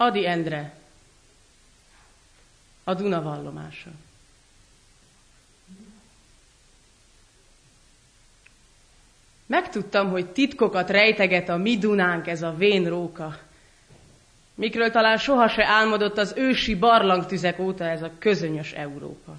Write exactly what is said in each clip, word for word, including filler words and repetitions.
Ady Endre, a Duna vallomása. Megtudtam, hogy titkokat rejteget a mi Dunánk, ez a vén róka, mikről talán soha se álmodott az ősi barlangtüzek óta ez a közönyös Európa.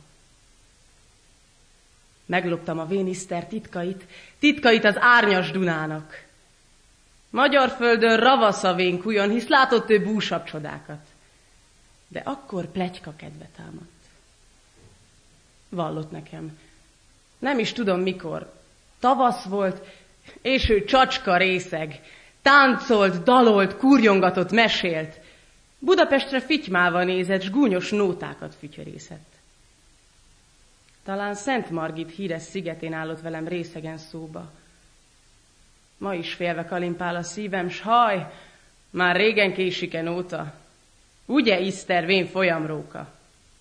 Megloptam a véniszter titkait, titkait az árnyas Dunának. Magyar földön ravasz a vén kujon, hisz látott ő búsabb csodákat. De akkor pletyka kedve támadt. Vallott nekem. Nem is tudom mikor. Tavasz volt, és ő csacska részeg. Táncolt, dalolt, kurjongatott, mesélt. Budapestre fitymálva nézett, s gúnyos nótákat fütyörészett. Talán Szent Margit híres szigetén állott velem részegen szóba. Ma is félve kalimpál a szívem, s haj, már régen késiken óta. Ugye iszter vén folyamróka?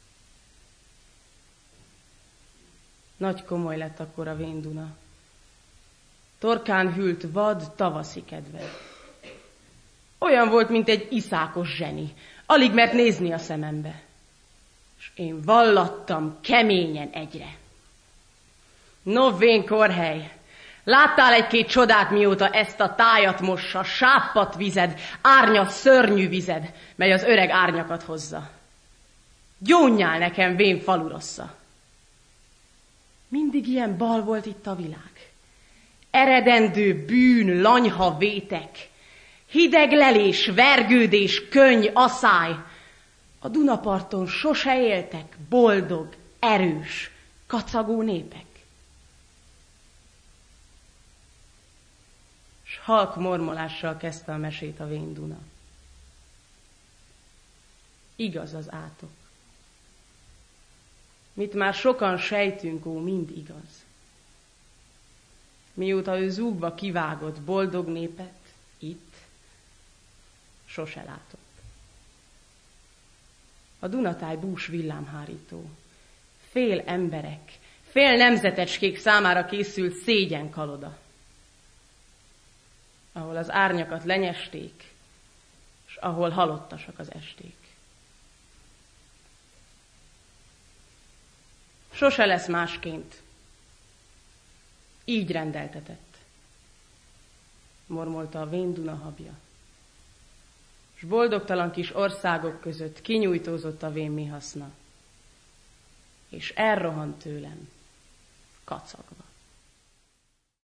Nagy komoly lett akkor a vén Duna. Torkán hűlt vad, tavaszi kedve. Olyan volt, mint egy iszákos zseni. Alig mert nézni a szemembe. És én vallattam keményen egyre. No, vén korhely, láttál egy-két csodát, mióta ezt a tájat mossa, sáppat vized, árnyas szörnyű vized, mely az öreg árnyakat hozza. Gyónjál nekem, vén falu rossza. Mindig ilyen bal volt itt a világ. Eredendő bűn, lanyha vétek, hideg lelés, vergődés, könny, aszály. A Dunaparton sose éltek boldog, erős, kacagó népek. S halk mormolással kezdte a mesét a vén Duna. Igaz az átok. Mit már sokan sejtünk, ó, mind igaz. Mióta ő zúgva kivágott boldog népet, itt sose látott. A Dunatáj bús villámhárító, fél emberek, fél nemzetecskék számára készült szégyen kaloda, ahol az árnyakat lenyesték, és ahol halottasak az esték. Sose lesz másként. Így rendeltetett, mormolta a vén Duna habja. S boldogtalan kis országok között kinyújtózott a vén mi haszna, és elrohant tőlem, kacagva.